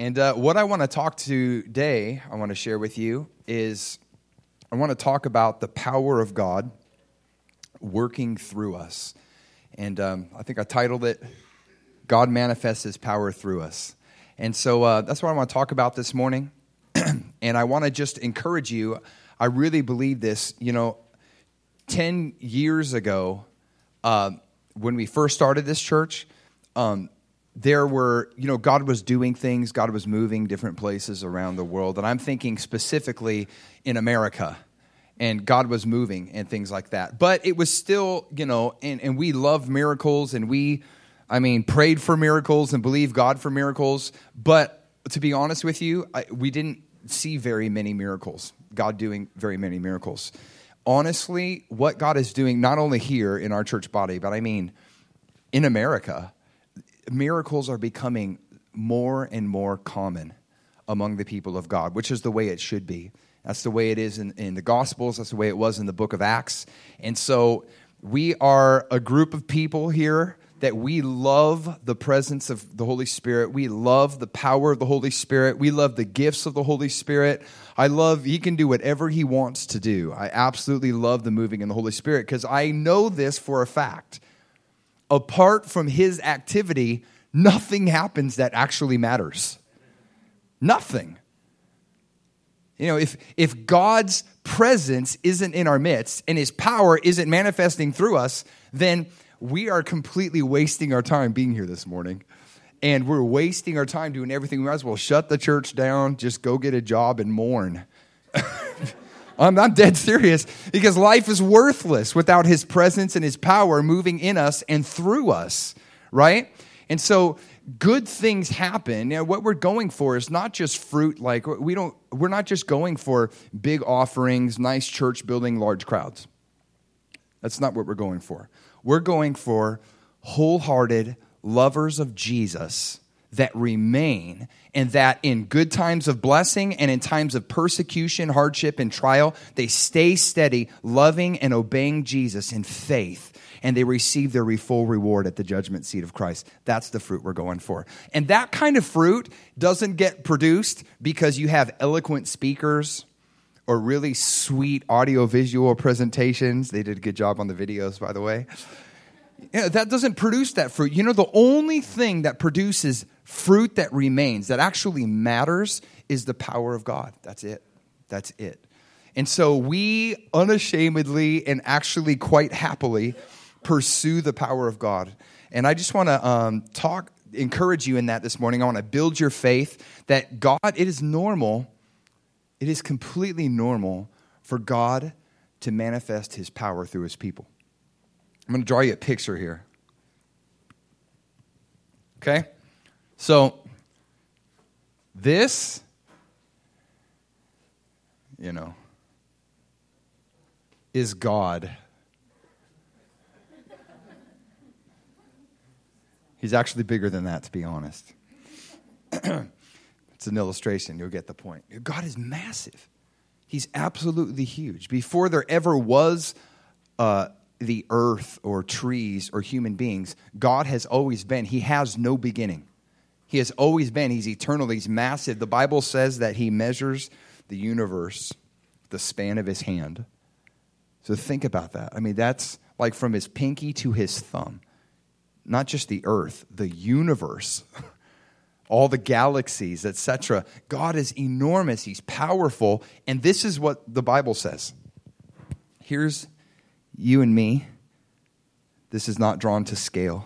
And what I want to talk today, I want to share with you, is I want to talk about the power of God working through us. And I think I titled it, God Manifests His Power Through Us. And so that's what I want to talk about this morning. And I want to just encourage you, I really believe this. 10 years ago, when we first started this church, there were, God was doing things, God was moving different places around the world. And I'm thinking specifically in America, and God was moving and things like that. But it was still, and we love miracles, and prayed for miracles and believed God for miracles. But to be honest with you, we didn't see very many miracles, God doing very many miracles. Honestly, what God is doing, not only here in our church body, but in America, miracles are becoming more and more common among the people of God, which is the way it should be. That's the way it is in the Gospels. That's the way it was in the book of Acts. And so we are a group of people here that we love the presence of the Holy Spirit. We love the power of the Holy Spirit. We love the gifts of the Holy Spirit. He can do whatever He wants to do. I absolutely love the moving in the Holy Spirit because I know this for a fact. Apart from His activity, nothing happens that actually matters. Nothing. If God's presence isn't in our midst and His power isn't manifesting through us, then we are completely wasting our time being here this morning. And we're wasting our time doing everything. We might as well shut the church down, just go get a job and mourn. I'm dead serious, because life is worthless without His presence and His power moving in us and through us, right? And so good things happen. What we're going for is not just fruit. We're not just going for big offerings, nice church building, large crowds. That's not what we're going for. We're going for wholehearted lovers of Jesus that remain, and that in good times of blessing and in times of persecution, hardship, and trial, they stay steady, loving and obeying Jesus in faith, and they receive their full reward at the judgment seat of Christ. That's the fruit we're going for. And that kind of fruit doesn't get produced because you have eloquent speakers or really sweet audio-visual presentations. They did a good job on the videos, by the way. That doesn't produce that fruit. The only thing that produces fruit that remains, that actually matters, is the power of God. That's it. That's it. And so we unashamedly and actually quite happily pursue the power of God. And I just want to encourage you in that this morning. I want to build your faith that God, it is normal. It is completely normal for God to manifest His power through His people. I'm going to draw you a picture here. Okay? So, this, is God. He's actually bigger than that, to be honest. It's an illustration. You'll get the point. God is massive. He's absolutely huge. Before there ever was the earth or trees or human beings, God has always been. He has no beginning. He has always been. He's eternal. He's massive. The Bible says that He measures the universe the span of His hand. So think about that. That's like from His pinky to His thumb. Not just the earth, the universe, all the galaxies, etc. God is enormous. He's powerful. And this is what the Bible says. Here's you and me. This is not drawn to scale.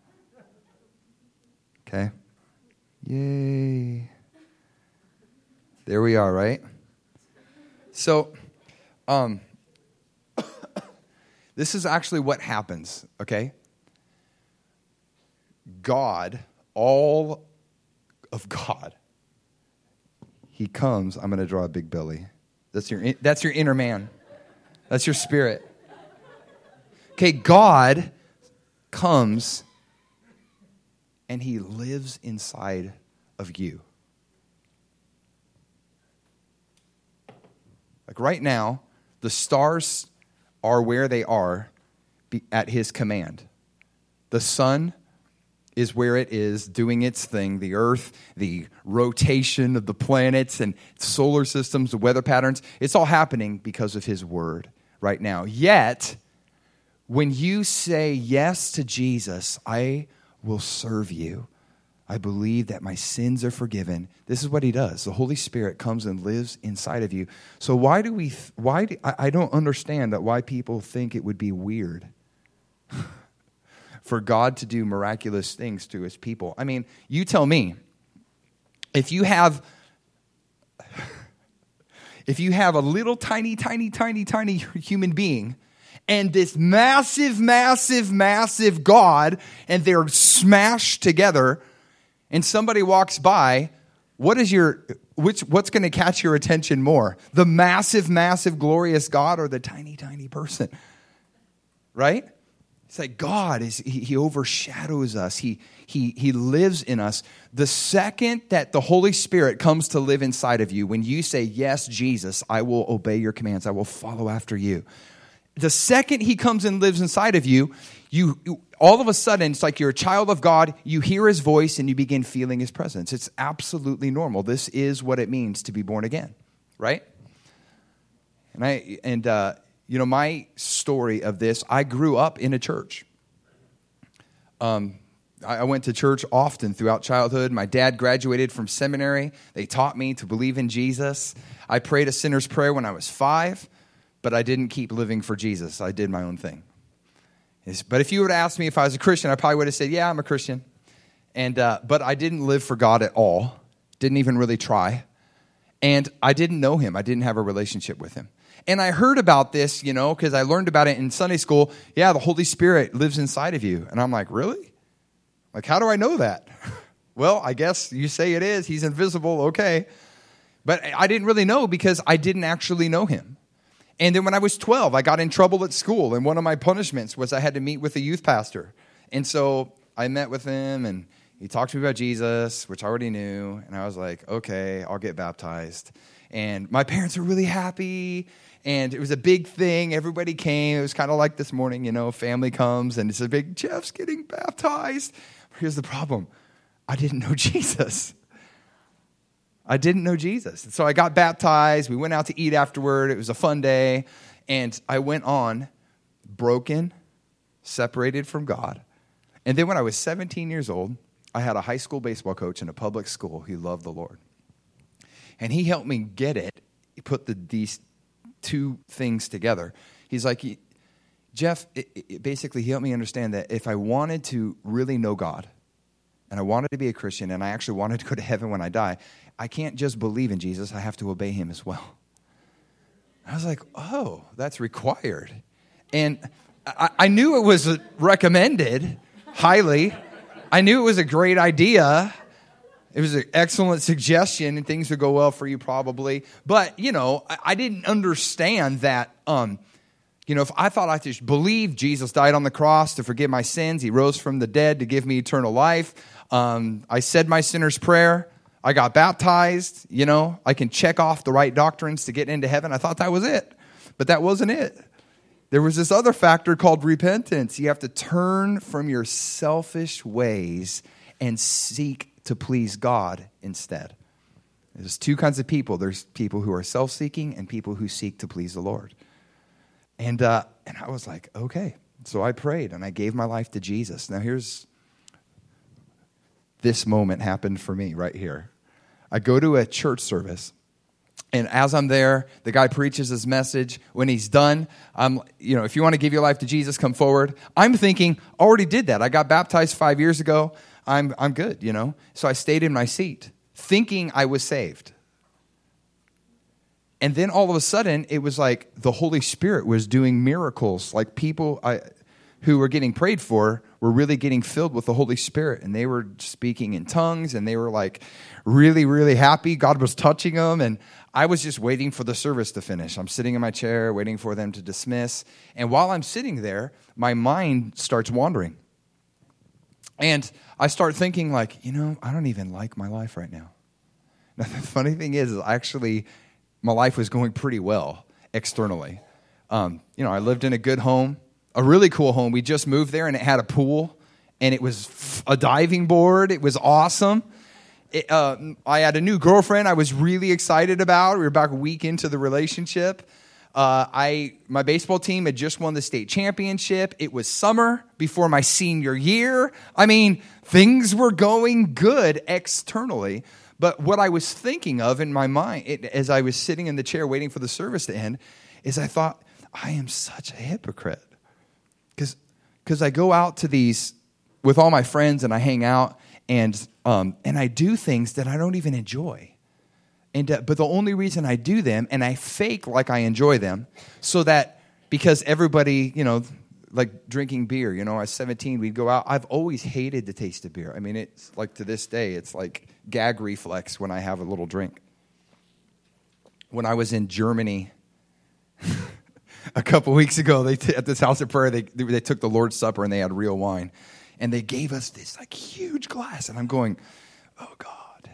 Okay? Yay. There we are, right? So, this is actually what happens, okay? God, all of God, He comes. I'm going to draw a big belly. That's your inner man. That's your spirit. Okay, God comes and He lives inside of you. Like right now, the stars are where they are at His command. The sun is where it is doing its thing. The earth, the rotation of the planets and solar systems, the weather patterns, it's all happening because of his word right now. Yet, when you say yes to Jesus, I will serve you. I believe that my sins are forgiven. This is what he does. The Holy Spirit comes and lives inside of you. So I don't understand that why people think it would be weird for God to do miraculous things to his people. I mean, you tell me, if you have a little tiny human being and this massive God, and they're smashed together, and somebody walks by, what's going to catch your attention more? The massive, glorious God or the tiny person? Right? It's like God he overshadows us. He lives in us. The second that the Holy Spirit comes to live inside of you, when you say, yes, Jesus, I will obey your commands. I will follow after you. The second he comes and lives inside of you, you all of a sudden, it's like you're a child of God. You hear his voice and you begin feeling his presence. It's absolutely normal. This is what it means to be born again, right? My story of this, I grew up in a church. I went to church often throughout childhood. My dad graduated from seminary. They taught me to believe in Jesus. I prayed a sinner's prayer when I was 5, but I didn't keep living for Jesus. I did my own thing. But if you would ask me if I was a Christian, I probably would have said, yeah, I'm a Christian. But I didn't live for God at all. Didn't even really try. And I didn't know him. I didn't have a relationship with him. And I heard about this, because I learned about it in Sunday school. Yeah, the Holy Spirit lives inside of you. And I'm like, really? Like, how do I know that? Well, I guess you say it is. He's invisible. Okay. But I didn't really know because I didn't actually know him. And then when I was 12, I got in trouble at school. And one of my punishments was I had to meet with a youth pastor. And so I met with him and he talked to me about Jesus, which I already knew. And I was like, okay, I'll get baptized. And my parents were really happy. And it was a big thing. Everybody came. It was kind of like this morning, family comes and it's a big, Jeff's getting baptized. Here's the problem. I didn't know Jesus. I didn't know Jesus. And so I got baptized. We went out to eat afterward. It was a fun day. And I went on broken, separated from God. And then when I was 17 years old, I had a high school baseball coach in a public school who loved the Lord. And he helped me get it. He put these two things together. He's like, Jeff, basically he helped me understand that if I wanted to really know God, and I wanted to be a Christian, and I actually wanted to go to heaven when I die, I can't just believe in Jesus. I have to obey him as well. I was like, oh, that's required. And I knew it was recommended highly. I knew it was a great idea. It was an excellent suggestion, and things would go well for you probably. But, I didn't understand that, if I thought I just believed Jesus died on the cross to forgive my sins, he rose from the dead to give me eternal life. I said my sinner's prayer. I got baptized. I can check off the right doctrines to get into heaven. I thought that was it, but that wasn't it. There was this other factor called repentance. You have to turn from your selfish ways and seek to please God instead. There's two kinds of people. There's people who are self-seeking and people who seek to please the Lord. And I was like, okay. So I prayed and I gave my life to Jesus. Now this moment happened for me right here. I go to a church service, and as I'm there, the guy preaches his message. When he's done, if you want to give your life to Jesus, come forward. I'm thinking, already did that. I got baptized 5 years ago. I'm good, So I stayed in my seat, thinking I was saved. And then all of a sudden, it was like the Holy Spirit was doing miracles. Like people who were getting prayed for were really getting filled with the Holy Spirit. And they were speaking in tongues. And they were like really, really happy. God was touching them. And I was just waiting for the service to finish. I'm sitting in my chair waiting for them to dismiss. And while I'm sitting there, my mind starts wandering. And I start thinking like, I don't even like my life right now. Now, the funny thing is actually my life was going pretty well externally. I lived in a good home, a really cool home. We just moved there, and it had a pool, and it was a diving board. It was awesome. I had a new girlfriend I was really excited about. We were about a week into the relationship. My baseball team had just won the state championship. It was summer before my senior year. I mean, things were going good externally. But what I was thinking of in my mind as I was sitting in the chair waiting for the service to end is I thought, I am such a hypocrite. Because I go out to these with all my friends and I hang out and I do things that I don't even enjoy. But the only reason I do them, and I fake like I enjoy them, so that because everybody, like drinking beer, I was 17, we'd go out. I've always hated the taste of beer. I mean, it's like to this day, it's like gag reflex when I have a little drink. When I was in Germany a couple weeks ago, at this house of prayer, they took the Lord's Supper and they had real wine. And they gave us this like huge glass. And I'm going, oh, God.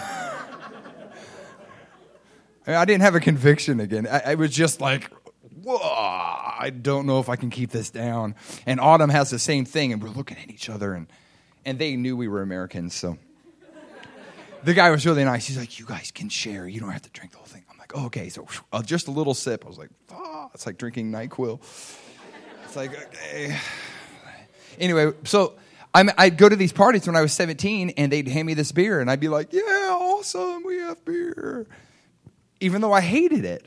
I didn't have a conviction again. I was just like, whoa, I don't know if I can keep this down. And Autumn has the same thing. And we're looking at each other. And they knew we were Americans. So the guy was really nice. He's like, you guys can share. You don't have to drink the whole thing. I'm like, oh, okay. So just a little sip. I was like, it's like drinking NyQuil. It's like, okay. Anyway, so I'd go to these parties when I was 17, and they'd hand me this beer, and I'd be like, yeah, awesome, we have beer. Even though I hated it.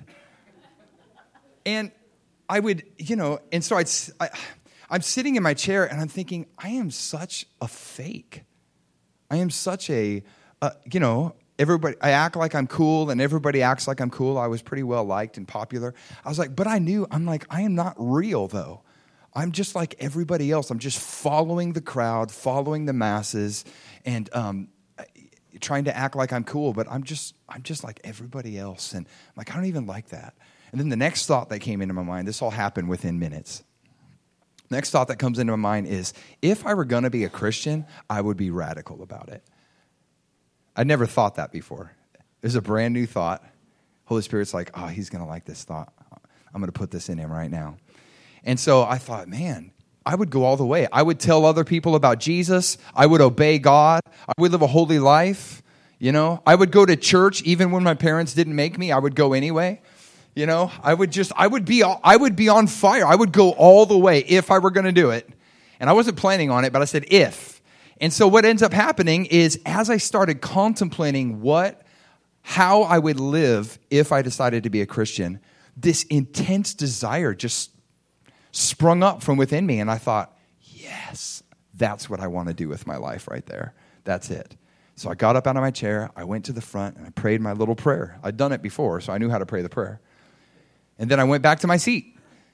And I would, and so I'm sitting in my chair, and I'm thinking, I am such a fake. I am such a, everybody, I act like I'm cool, and everybody acts like I'm cool. I was pretty well liked and popular. I was like, but I am not real, though. I'm just like everybody else. I'm just following the crowd, following the masses, and trying to act like I'm cool. But I'm just like everybody else, and I'm like, I don't even like that. And then the next thought that came into my mind, this all happened within minutes. Next thought that comes into my mind is, if I were going to be a Christian, I would be radical about it. I'd never thought that before. It was a brand new thought. Holy Spirit's like, oh, he's going to like this thought. I'm going to put this in him right now. And so I thought, man, I would go all the way. I would tell other people about Jesus. I would obey God. I would live a holy life. I would go to church even when my parents didn't make me. I would go anyway. I would be on fire. I would go all the way if I were going to do it. And I wasn't planning on it, but I said if. And so what ends up happening is, as I started contemplating how I would live if I decided to be a Christian, this intense desire just sprung up from within me, and I thought, yes, that's what I want to do with my life right there. That's it. So I got up out of my chair, I went to the front, and I prayed my little prayer. I'd done it before, so I knew how to pray the prayer. And then I went back to my seat.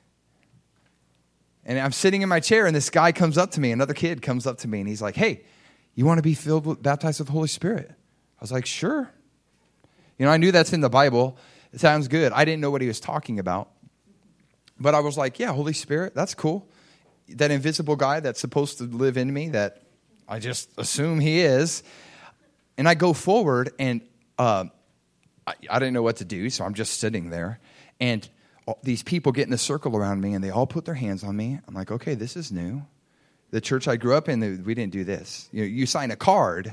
And I'm sitting in my chair, and this guy comes up to me, another kid comes up to me, and he's like, hey, you want to be baptized with the Holy Spirit? I was like, sure. I knew that's in the Bible. It sounds good. I didn't know what he was talking about. But I was like, yeah, Holy Spirit, that's cool. That invisible guy that's supposed to live in me, that I just assume he is. And I go forward, and I didn't know what to do, so I'm just sitting there. And these people get in a circle around me, and they all put their hands on me. I'm like, okay, this is new. The church I grew up in, we didn't do this. You sign a card,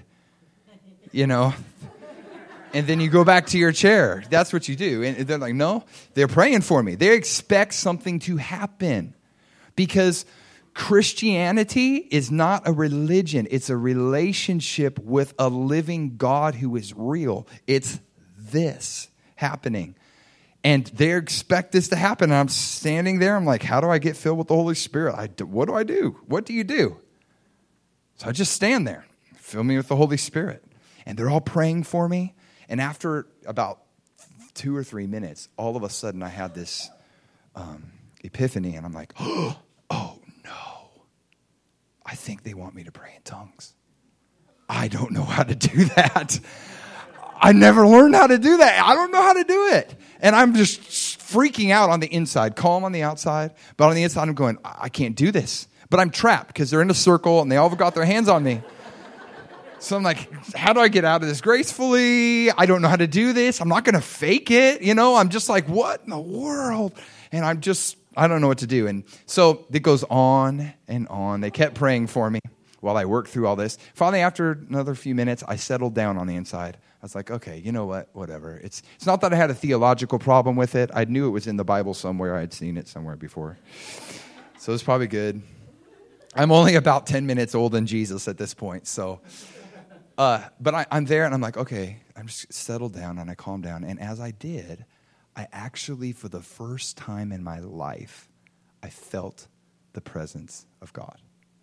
and then you go back to your chair. That's what you do. And they're like, no, they're praying for me. They expect something to happen. Because Christianity is not a religion. It's a relationship with a living God who is real. It's this happening. And they expect this to happen. And I'm standing there. I'm like, how do I get filled with the Holy Spirit? What do I do? What do you do? So I just stand there. Fill me with the Holy Spirit. And they're all praying for me. And after about 2 or 3 minutes, all of a sudden I had this epiphany. And I'm like, oh, no. I think they want me to pray in tongues. I don't know how to do that. I never learned how to do that. I don't know how to do it. And I'm just freaking out on the inside, calm on the outside. But on the inside, I'm going, I can't do this. But I'm trapped because they're in a circle and they all got their hands on me. So I'm like, how do I get out of this gracefully? I don't know how to do this. I'm not going to fake it. I'm just like, what in the world? And I don't know what to do. And so it goes on and on. They kept praying for me. while I worked through all this. Finally, after another few minutes, I settled down on the inside. I was like, okay, you know what? Whatever. It's not that I had a theological problem with it. I knew it was in the Bible somewhere. I'd seen it somewhere before. So it's probably good. I'm only about 10 minutes old in Jesus at this point. So, but I'm there and I'm like, okay, I'm just settled down and I calmed down. And as I did, I actually, for the first time in my life, I felt the presence of God.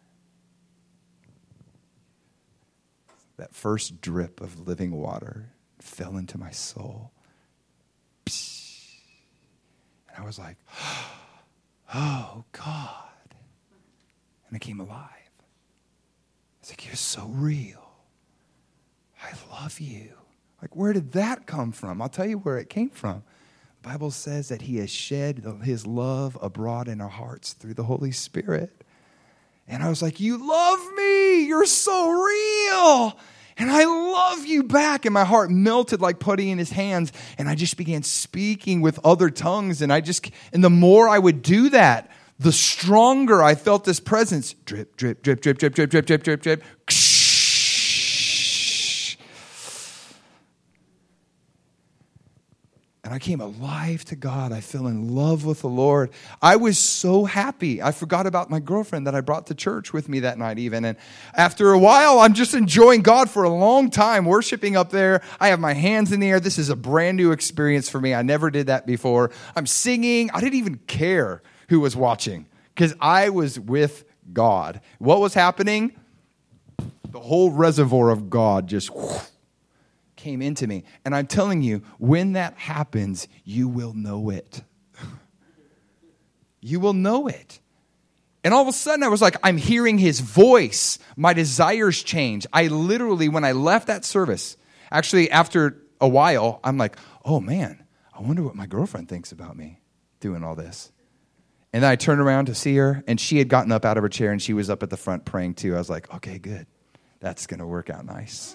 That first drip of living water fell into my soul. And I was like, oh, God. And I came alive. I was like, you're so real. I love you. Like, where did that come from? I'll tell you where it came from. The Bible says that he has shed his love abroad in our hearts through the Holy Spirit. And I was like, you love me. You're so real. And I love you back. And my heart melted like putty in his hands. And I just began speaking with other tongues. And the more I would do that, the stronger I felt this presence. Drip, drip, drip, drip, drip, drip, drip, drip, drip, drip. And I came alive to God. I fell in love with the Lord. I was so happy. I forgot about my girlfriend that I brought to church with me that night even. And after a while, I'm just enjoying God for a long time, worshiping up there. I have my hands in the air. This is a brand new experience for me. I never did that before. I'm singing. I didn't even care who was watching because I was with God. What was happening? The whole reservoir of God just came into me. And I'm telling you, when that happens, you will know it. You will know it. And all of a sudden, I was like, I'm hearing his voice. My desires change. I literally, when I left that service, actually after a while, I'm like, oh man, I wonder what my girlfriend thinks about me doing all this. And then I turned around to see her, and she had gotten up out of her chair, and she was up at the front praying too. I was like, okay, good. That's going to work out nice.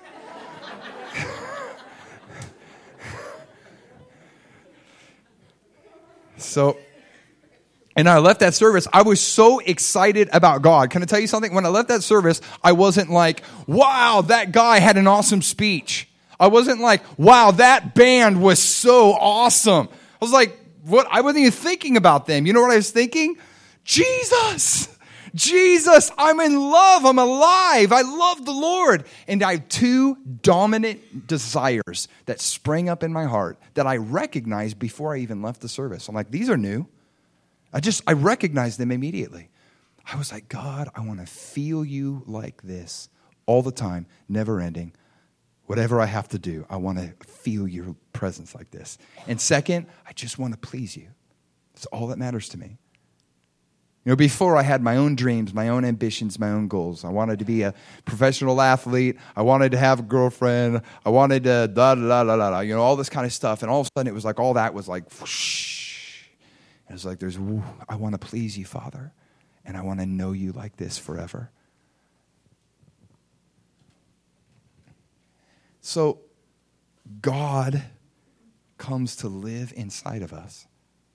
So, and I left that service. I was so excited about God. Can I tell you something? When I left that service, I wasn't like, wow, that guy had an awesome speech. I wasn't like, wow, that band was so awesome. I was like, what? I wasn't even thinking about them. You know what I was thinking? Jesus, I'm in love. I'm alive. I love the Lord. And I have two dominant desires that sprang up in my heart that I recognized before I even left the service. I'm like, these are new. I recognized them immediately. I was like, God, I want to feel you like this all the time, never ending. Whatever I have to do, I want to feel your presence like this. And second, I just want to please you. That's all that matters to me. You know, before I had my own dreams, my own ambitions, my own goals. I wanted to be a professional athlete. I wanted to have a girlfriend. I wanted to all this kind of stuff. And all of a sudden, it was like all that was like, whoosh. It was like, I want to please you, Father, and I want to know you like this forever. So, God comes to live inside of us.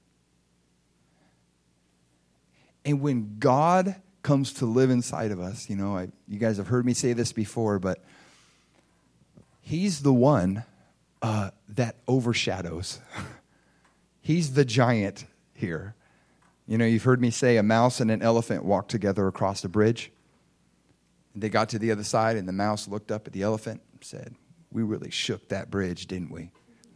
And when God comes to live inside of us, you guys have heard me say this before, but he's the one that overshadows. He's the giant here. You've heard me say a mouse and an elephant walked together across a bridge. And they got to the other side, and the mouse looked up at the elephant and said, we really shook that bridge, didn't we?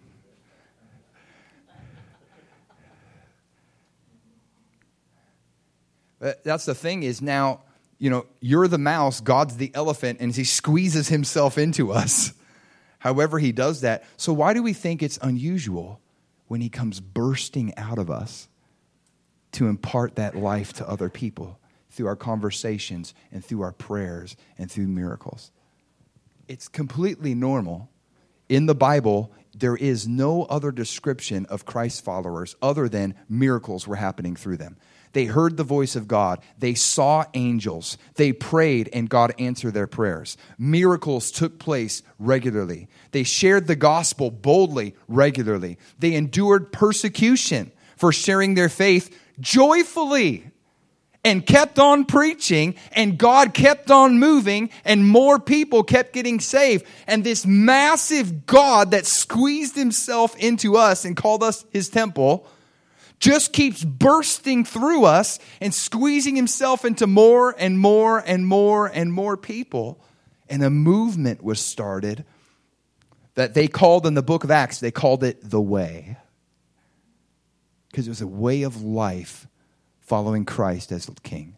That's the thing is now, you're the mouse, God's the elephant, and he squeezes himself into us. However he does that. So why do we think it's unusual when he comes bursting out of us to impart that life to other people through our conversations and through our prayers and through miracles? It's completely normal. In the Bible, there is no other description of Christ followers other than miracles were happening through them. They heard the voice of God. They saw angels. They prayed, and God answered their prayers. Miracles took place regularly. They shared the gospel boldly, regularly. They endured persecution for sharing their faith joyfully. and kept on preaching, and God kept on moving, and more people kept getting saved. And this massive God that squeezed himself into us and called us his temple just keeps bursting through us and squeezing himself into more and more and more and more people. And a movement was started that they called in the book of Acts, they called it the Way. Because it was a way of life following Christ as King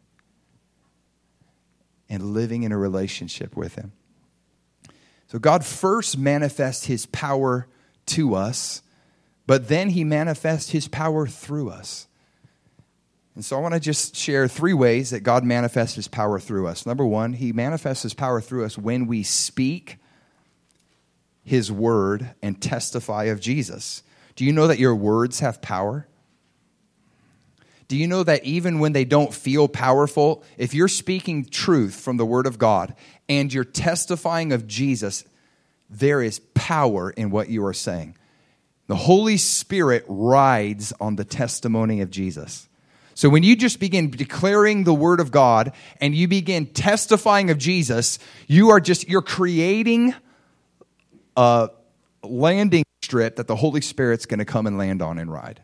and living in a relationship with him. So God first manifests his power to us, but then he manifests his power through us. And so I want to just share 3 ways that God manifests his power through us. Number 1, he manifests his power through us when we speak his word and testify of Jesus. Do you know that your words have power? Do you know that even when they don't feel powerful, if you're speaking truth from the word of God and you're testifying of Jesus, there is power in what you are saying. The Holy Spirit rides on the testimony of Jesus. So when you just begin declaring the word of God and you begin testifying of Jesus, you're creating a landing strip that the Holy Spirit's going to come and land on and ride.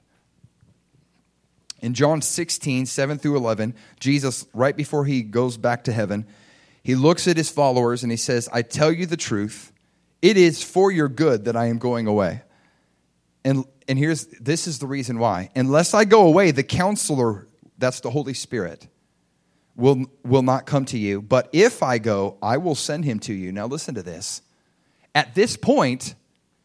In John 16, 7 through 11, Jesus, right before he goes back to heaven, he looks at his followers and he says, I tell you the truth, it is for your good that I am going away. And this is the reason why. Unless I go away, the counselor, that's the Holy Spirit, will not come to you. But if I go, I will send him to you. Now listen to this. At this point,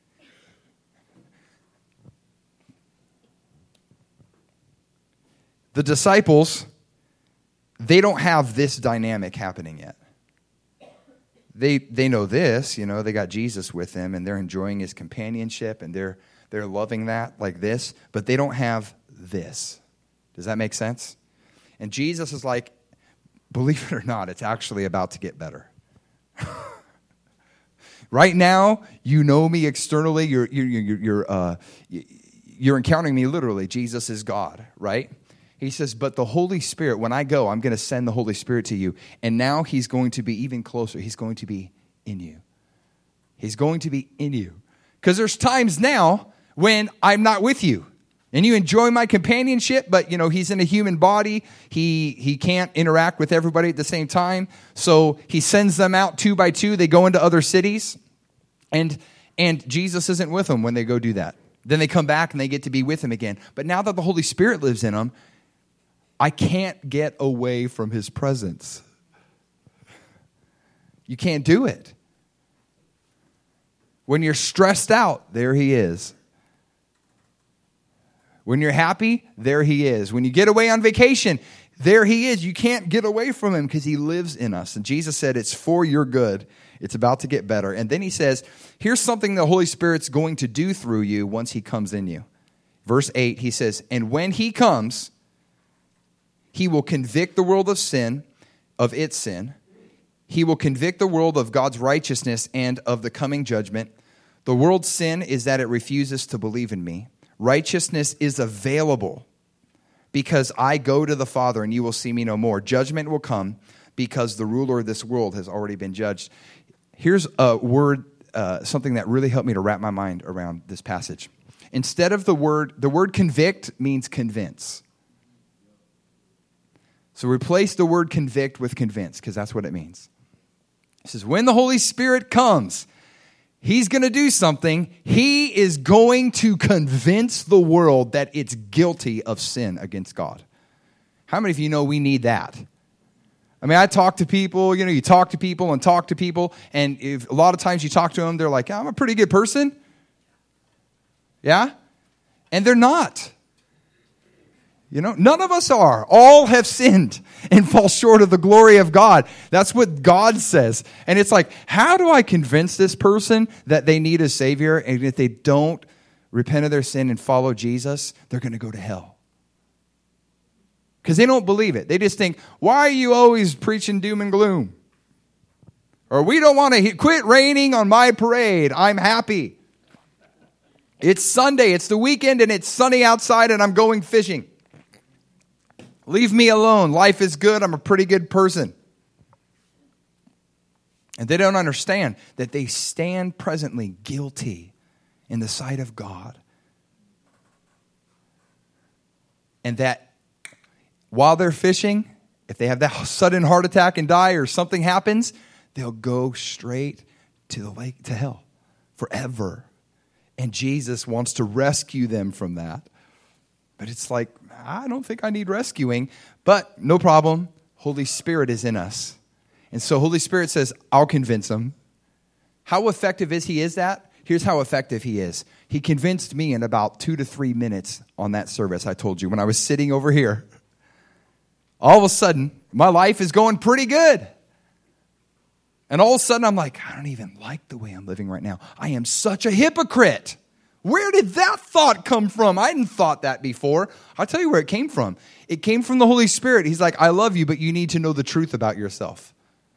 the disciples, they don't have this dynamic happening yet. They know this, they got Jesus with them and they're enjoying his companionship and they're loving that like this, but they don't have this. Does that make sense? And Jesus is like, believe it or not, it's actually about to get better. Right now, you know me externally, you're encountering me literally. Jesus is God, right? He says, but the Holy Spirit, when I go, I'm going to send the Holy Spirit to you. And now he's going to be even closer. He's going to be in you. He's going to be in you. Because there's times now when I'm not with you. And you enjoy my companionship, but, he's in a human body. He can't interact with everybody at the same time. So he sends them out 2 by 2. They go into other cities. And Jesus isn't with them when they go do that. Then they come back and they get to be with him again. But now that the Holy Spirit lives in them, I can't get away from his presence. You can't do it. When you're stressed out, there he is. When you're happy, there he is. When you get away on vacation, there he is. You can't get away from him because he lives in us. And Jesus said, it's for your good. It's about to get better. And then he says, here's something the Holy Spirit's going to do through you once he comes in you. Verse 8, he says, and when he comes, he will convict the world of sin, of its sin. He will convict the world of God's righteousness and of the coming judgment. The world's sin is that it refuses to believe in me. Righteousness is available because I go to the Father and you will see me no more. Judgment will come because the ruler of this world has already been judged. Here's a word, something that really helped me to wrap my mind around this passage. Instead of the word convict means convince. So replace the word convict with convince, because that's what it means. It says, when the Holy Spirit comes, he's going to do something. He is going to convince the world that it's guilty of sin against God. How many of you know we need that? I mean, I talk to people, you talk to people and talk to people, and if a lot of times you talk to them, they're like, I'm a pretty good person. Yeah? And they're not. None of us are. All have sinned and fall short of the glory of God. That's what God says. And it's like, how do I convince this person that they need a Savior? And if they don't repent of their sin and follow Jesus, they're going to go to hell. Because they don't believe it. They just think, why are you always preaching doom and gloom? Or we don't want to quit raining on my parade. I'm happy. It's Sunday. It's the weekend and it's sunny outside and I'm going fishing. Leave me alone. Life is good. I'm a pretty good person. And they don't understand that they stand presently guilty in the sight of God. And that while they're fishing, if they have that sudden heart attack and die or something happens, they'll go straight to the lake, to hell, forever. And Jesus wants to rescue them from that. But it's like, I don't think I need rescuing. But no problem. Holy Spirit is in us. And so Holy Spirit says, I'll convince them. How effective is that? Here's how effective he is. He convinced me in about 2 to 3 minutes on that service I told you when I was sitting over here. All of a sudden, my life is going pretty good. And all of a sudden, I'm like, I don't even like the way I'm living right now. I am such a hypocrite. Where did that thought come from? I hadn't thought that before. I'll tell you where it came from. It came from the Holy Spirit. He's like, I love you, but you need to know the truth about yourself.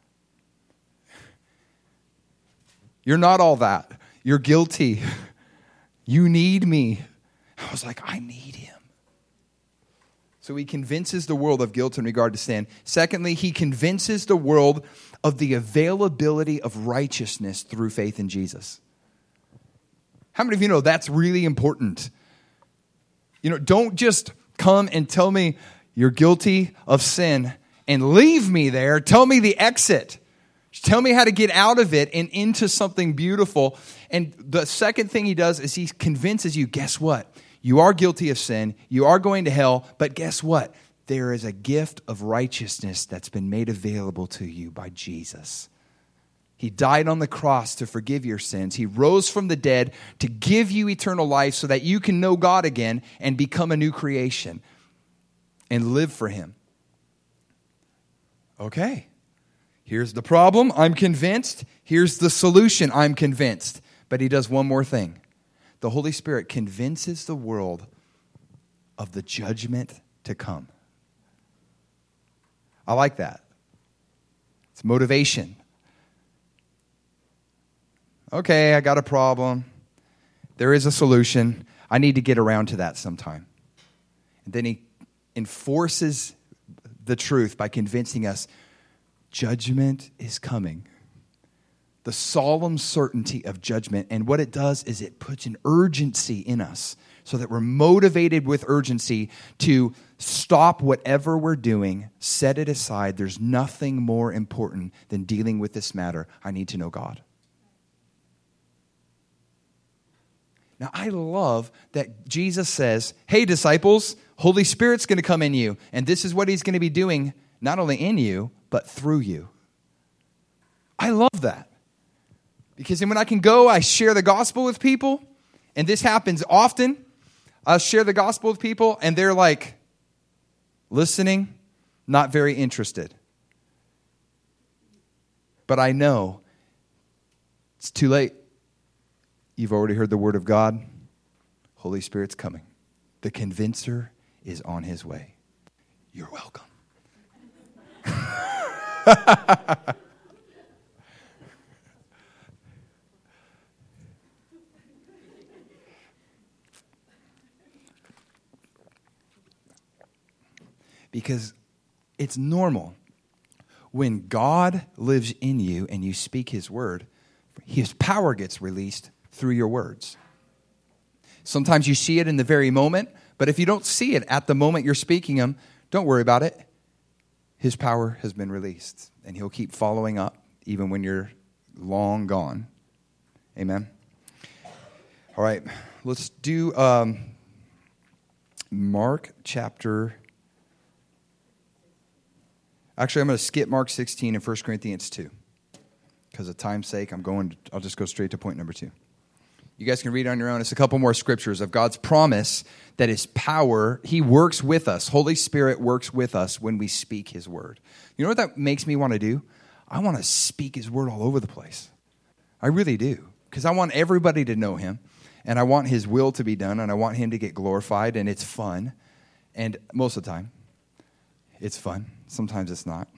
You're not all that. You're guilty. You need me. I was like, I need him. So he convinces the world of guilt in regard to sin. Secondly, he convinces the world of the availability of righteousness through faith in Jesus. How many of you know that's really important? Don't just come and tell me you're guilty of sin and leave me there. Tell me the exit. Tell me how to get out of it and into something beautiful. And the second thing he does is he convinces you, guess what? You are guilty of sin. You are going to hell. But guess what? There is a gift of righteousness that's been made available to you by Jesus. He died on the cross to forgive your sins. He rose from the dead to give you eternal life so that you can know God again and become a new creation and live for him. Okay. Here's the problem. I'm convinced. Here's the solution. I'm convinced. But he does one more thing. The Holy Spirit convinces the world of the judgment to come. I like that. It's motivation. Okay, I got a problem. There is a solution. I need to get around to that sometime. And then he enforces the truth by convincing us judgment is coming. The solemn certainty of judgment. And what it does is it puts an urgency in us so that we're motivated with urgency to stop whatever we're doing, set it aside. There's nothing more important than dealing with this matter. I need to know God. Now, I love that Jesus says, hey, disciples, Holy Spirit's going to come in you. And this is what he's going to be doing, not only in you, but through you. I love that. Because then when I can go, I share the gospel with people. And this happens often. I'll share the gospel with people, and they're like, listening, not very interested. But I know it's too late. You've already heard the word of God. Holy Spirit's coming. The convincer is on his way. You're welcome. Because it's normal. When God lives in you and you speak his word, his power gets released through your words. Sometimes you see it in the very moment, but if you don't see it at the moment you're speaking them, don't worry about it. His power has been released, and he'll keep following up even when you're long gone. Amen? All right, let's do Mark chapter... Actually, I'm going to skip Mark 16 and 1 Corinthians 2. Because of time's sake, I'll just go straight to point number 2. You guys can read on your own. It's a couple more scriptures of God's promise that his power, he works with us. Holy Spirit works with us when we speak his word. You know what that makes me want to do? I want to speak his word all over the place. I really do. Because I want everybody to know him. And I want his will to be done. And I want him to get glorified. And it's fun. And most of the time, it's fun. Sometimes it's not.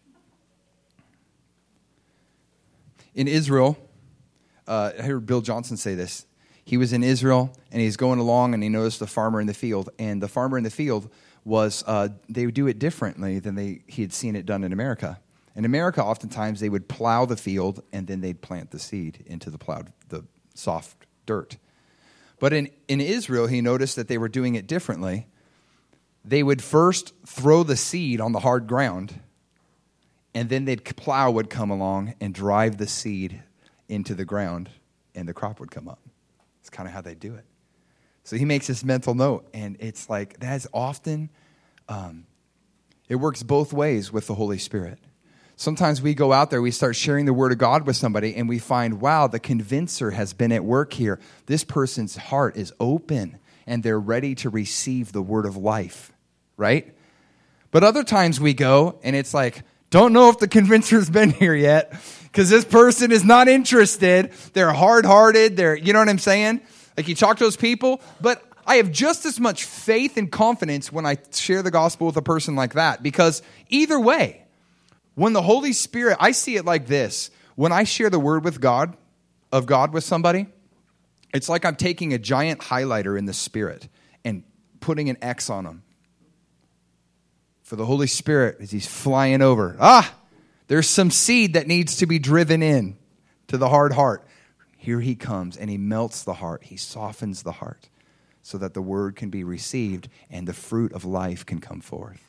In Israel, I heard Bill Johnson say this. He was in Israel, and he's going along, and he noticed a farmer in the field. And the farmer in the field was they would do it differently than he had seen it done in America. In America, oftentimes they would plow the field and then they'd plant the seed into the soft dirt. But in Israel, he noticed that they were doing it differently. They would first throw the seed on the hard ground, and then plow would come along and drive the seed into the ground, and the crop would come up. It's kind of how they do it. So he makes this mental note, and it's like that's often, it works both ways with the Holy Spirit. Sometimes we go out there, we start sharing the Word of God with somebody, and we find, wow, the convincer has been at work here. This person's heart is open, and they're ready to receive the Word of life, right? But other times we go, and it's like, don't know if the convincer's been here yet, because this person is not interested. They're hard-hearted. You know what I'm saying? Like you talk to those people, but I have just as much faith and confidence when I share the gospel with a person like that, because either way, when the Holy Spirit, I see it like this. When I share the word of God with somebody, it's like I'm taking a giant highlighter in the Spirit and putting an X on them. For the Holy Spirit, as he's flying over, there's some seed that needs to be driven in to the hard heart. Here he comes, and he melts the heart. He softens the heart so that the word can be received and the fruit of life can come forth.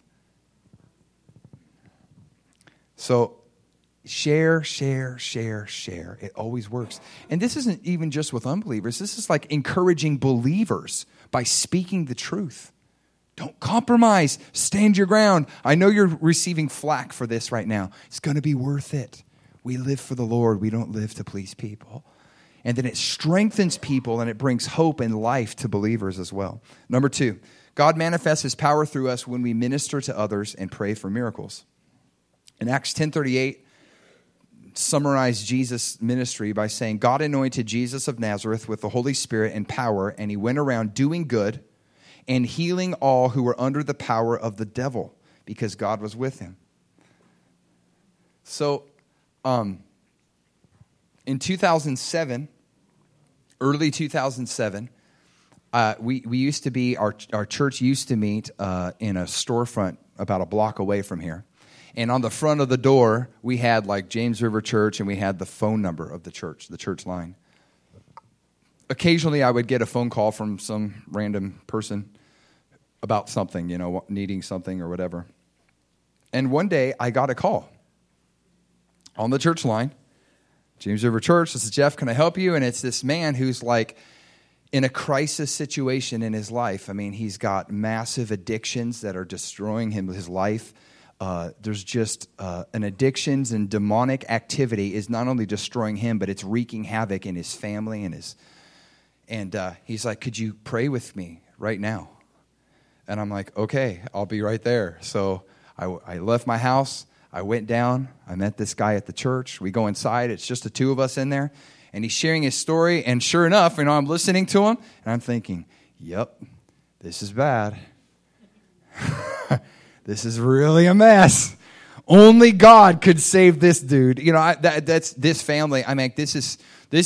So share. It always works. And this isn't even just with unbelievers. This is like encouraging believers by speaking the truth. Don't compromise. Stand your ground. I know you're receiving flack for this right now. It's going to be worth it. We live for the Lord. We don't live to please people. And then it strengthens people and it brings hope and life to believers as well. Number 2, God manifests his power through us when we minister to others and pray for miracles. In Acts 10:38, summarized Jesus' ministry by saying, God anointed Jesus of Nazareth with the Holy Spirit and power, and he went around doing good and healing all who were under the power of the devil, because God was with him. So, in 2007, early 2007, we used to be, our church used to meet in a storefront about a block away from here. And on the front of the door, we had like James River Church, and we had the phone number of the church line. Occasionally, I would get a phone call from some random person about something, needing something or whatever. And one day, I got a call on the church line. James River Church, this is Jeff, can I help you? And it's this man who's like in a crisis situation in his life. I mean, he's got massive addictions that are destroying his life. There's just an addictions and demonic activity is not only destroying him, but it's wreaking havoc in his family and he's like, could you pray with me right now? And I'm like, okay, I'll be right there. So I left my house. I went down. I met this guy at the church. We go inside. It's just the two of us in there. And he's sharing his story. And sure enough, I'm listening to him. And I'm thinking, yep, this is bad. This is really a mess. Only God could save this dude. That's this family. I mean, this is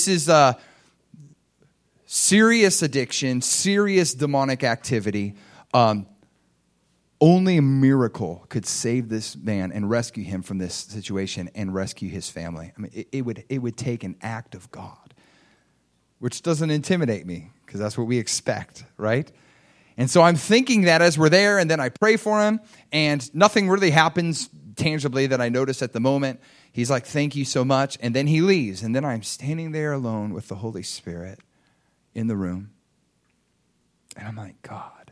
serious addiction, serious demonic activity. Only a miracle could save this man and rescue him from this situation and rescue his family. I mean, it would take an act of God, which doesn't intimidate me because that's what we expect, right? And so I'm thinking that as we're there, and then I pray for him, and nothing really happens tangibly that I notice at the moment. He's like, thank you so much. And then he leaves, and then I'm standing there alone with the Holy Spirit in the room. And I'm like, God,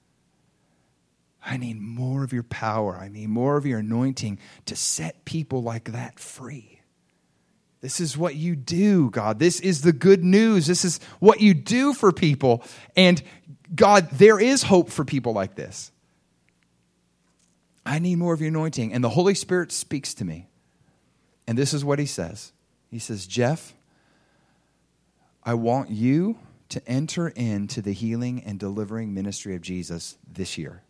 I need more of your power. I need more of your anointing to set people like that free. This is what you do, God. This is the good news. This is what you do for people. And God, there is hope for people like this. I need more of your anointing. And the Holy Spirit speaks to me. And this is what he says. He says, Jeff, I want you to enter into the healing and delivering ministry of Jesus this year.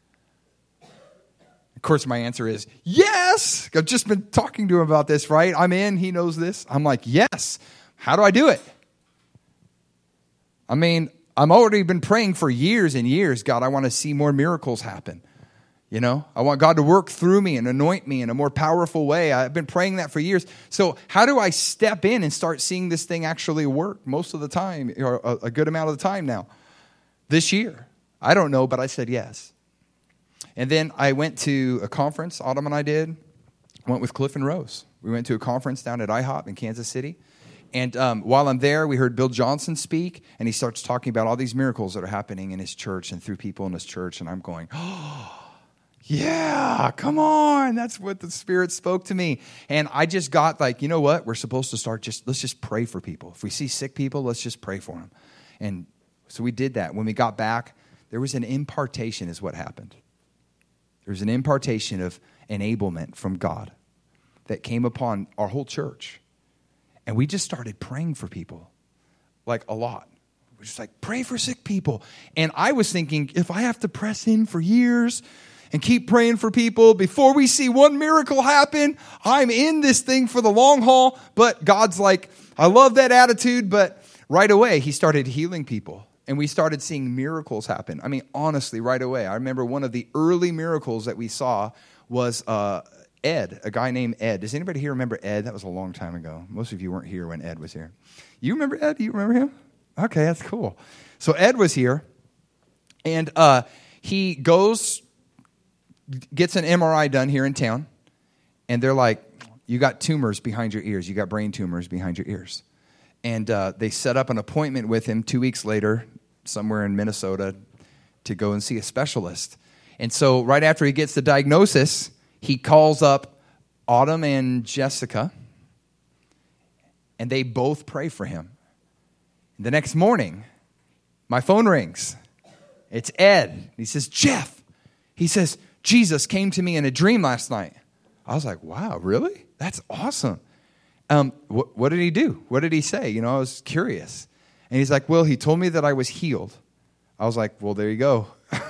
Of course, my answer is, yes. I've just been talking to him about this, right? I'm in. He knows this. I'm like, yes. How do I do it? I mean, I'm already been praying for years and years, God, I want to see more miracles happen. You know, I want God to work through me and anoint me in a more powerful way. I've been praying that for years. So how do I step in and start seeing this thing actually work most of the time, or a good amount of the time now? This year. I don't know, but I said yes. And then I went to a conference, Autumn and I did. Went with Cliff and Rose. We went to a conference down at IHOP in Kansas City. And while I'm there, we heard Bill Johnson speak, and he starts talking about all these miracles that are happening in his church and through people in his church. And I'm going, oh, yeah, come on. That's what the Spirit spoke to me. And I just got like, you know what? We're supposed to let's just pray for people. If we see sick people, let's just pray for them. And so we did that. When we got back, there was an impartation is what happened. There was an impartation of enablement from God that came upon our whole church. And we just started praying for people, like a lot. We're just like, pray for sick people. And I was thinking, if I have to press in for years and keep praying for people before we see one miracle happen, I'm in this thing for the long haul. But God's like, I love that attitude. But right away, he started healing people. And we started seeing miracles happen. I mean, honestly, right away. I remember one of the early miracles that we saw was Ed, a guy named Ed. Does anybody here remember Ed? That was a long time ago. Most of you weren't here when Ed was here. You remember Ed? Do you remember him? Okay, that's cool. So Ed was here, and he gets an MRI done here in town, and they're like, you got tumors behind your ears. You got brain tumors behind your ears. And they set up an appointment with him 2 weeks later, somewhere in Minnesota, to go and see a specialist. And so right after he gets the diagnosis, he calls up Autumn and Jessica, and they both pray for him. The next morning, my phone rings. It's Ed. He says, Jeff. He says, Jesus came to me in a dream last night. I was like, wow, really? That's awesome. What did he do? What did he say? You know, I was curious. And he's like, well, he told me that I was healed. I was like, well, there you go.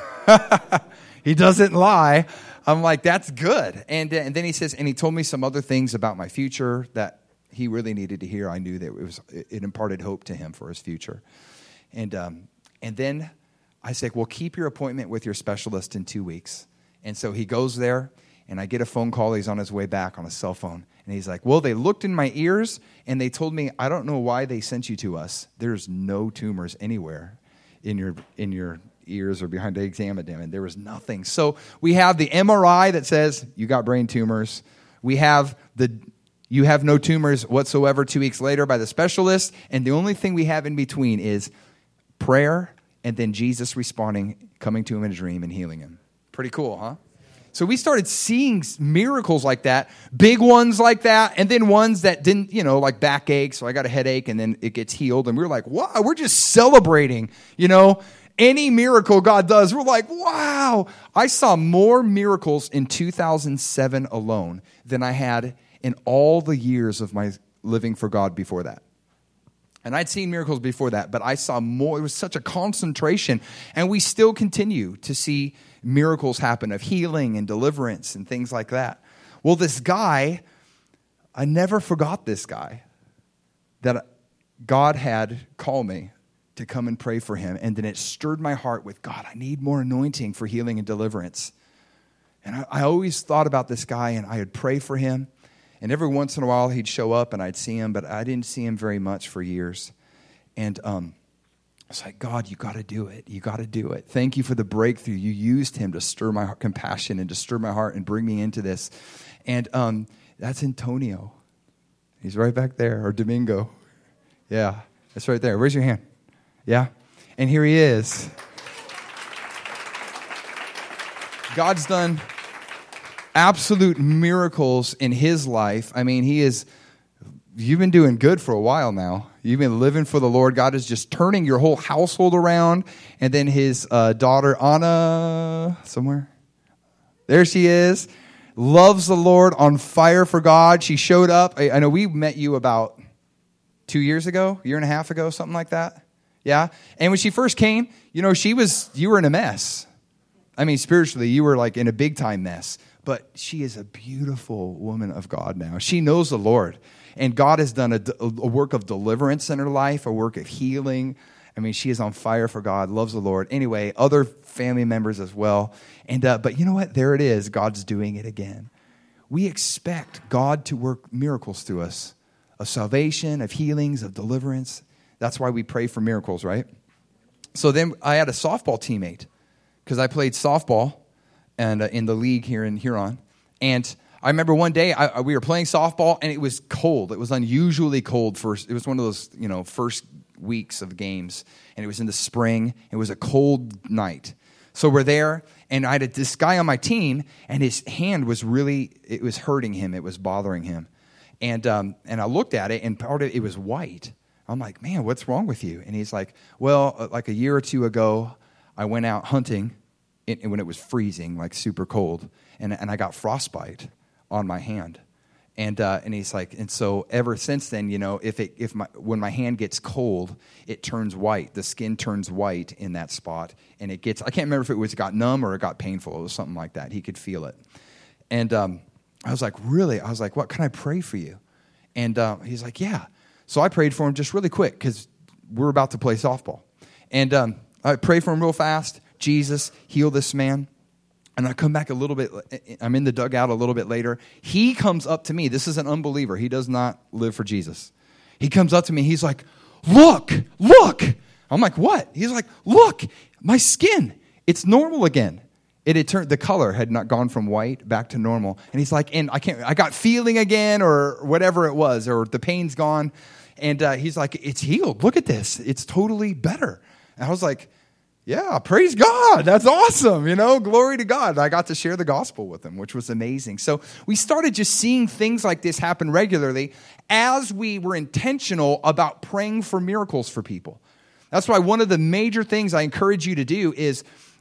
He doesn't lie. I'm like, that's good. And then he says, and he told me some other things about my future that he really needed to hear. I knew that it imparted hope to him for his future. And then I said, well, keep your appointment with your specialist in 2 weeks. And so he goes there, and I get a phone call. He's on his way back on his cell phone. And he's like, well, they looked in my ears, and they told me, I don't know why they sent you to us. There's no tumors anywhere in your ears or behind. They examined them, and there was nothing. So we have the MRI that says you got brain tumors. We have you have no tumors whatsoever 2 weeks later by the specialist. And the only thing we have in between is prayer and then Jesus responding, coming to him in a dream and healing him. Pretty cool, huh? So we started seeing miracles like that, big ones like that, and then ones that didn't, like backache. So I got a headache, and then it gets healed. And we were like, wow, we're just celebrating, any miracle God does. We're like, wow. I saw more miracles in 2007 alone than I had in all the years of my living for God before that. And I'd seen miracles before that, but I saw more. It was such a concentration. And we still continue to see miracles happen of healing and deliverance and things like that. Well, this guy, I never forgot this guy that God had called me to come and pray for him. And then it stirred my heart with, God, I need more anointing for healing and deliverance. And I always thought about this guy, and I would pray for him. And every once in a while, he'd show up, and I'd see him, but I didn't see him very much for years. And I was like, God, you got to do it. You got to do it. Thank you for the breakthrough. You used him to stir my compassion and to stir my heart and bring me into this. And that's Antonio. He's right back there, or Domingo. Yeah, that's right there. Raise your hand. Yeah? And here he is. God's done absolute miracles in his life. I mean, you've been doing good for a while now. You've been living for the Lord. God is just turning your whole household around. And then his daughter, Anna, somewhere. There she is. Loves the Lord, on fire for God. She showed up. I know we met you about 2 years ago, a year and a half ago, something like that. Yeah? And when she first came, you were in a mess. I mean, spiritually, you were like in a big time mess. But she is a beautiful woman of God now. She knows the Lord. And God has done a work of deliverance in her life, a work of healing. I mean, she is on fire for God, loves the Lord. Anyway, other family members as well. And but you know what? There it is. God's doing it again. We expect God to work miracles through us, of salvation, of healings, of deliverance. That's why we pray for miracles, right? So then I had a softball teammate because I played softball and in the league here in Huron. And I remember one day we were playing softball and it was cold. It was unusually cold. It was one of those, first weeks of games. And it was in the spring. It was a cold night. So we're there and I had this guy on my team and his hand was it was hurting him. It was bothering him. And I looked at it and part of it was white. I'm like, man, what's wrong with you? And he's like, well, like a year or two ago, I went out hunting when it was freezing, like super cold, and I got frostbite on my hand. And he's like, and so ever since then, when my hand gets cold, it turns white. The skin turns white in that spot, and I can't remember if it got numb or it got painful. It was something like that. He could feel it. And I was like, really? I was like, what, can I pray for you? And he's like, yeah. So I prayed for him just really quick because we're about to play softball. And I prayed for him real fast. Jesus, heal this man. And I come back a little bit. I'm in the dugout a little bit later. He comes up to me. This is an unbeliever. He does not live for Jesus. He comes up to me. He's like, look. I'm like, what? He's like, look, my skin. It's normal again. It had turned, the color had not gone from white back to normal. And he's like, and I got feeling again or whatever it was, or the pain's gone. And he's like, it's healed. Look at this. It's totally better. And I was like, yeah, praise God. That's awesome. Glory to God. I got to share the gospel with him, which was amazing. So we started just seeing things like this happen regularly as we were intentional about praying for miracles for people. That's why one of the major things I encourage you to do is,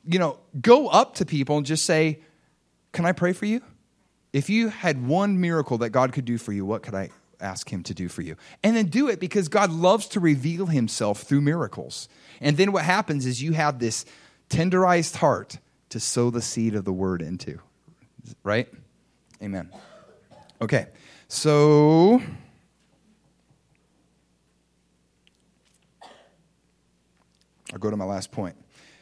go up to people and just say, can I pray for you? If you had one miracle that God could do for you, what could I ask him to do for you? And then do it because God loves to reveal himself through miracles. And then what happens is you have this tenderized heart to sow the seed of the word into. Right? Amen. Okay. So I'll go to my last point.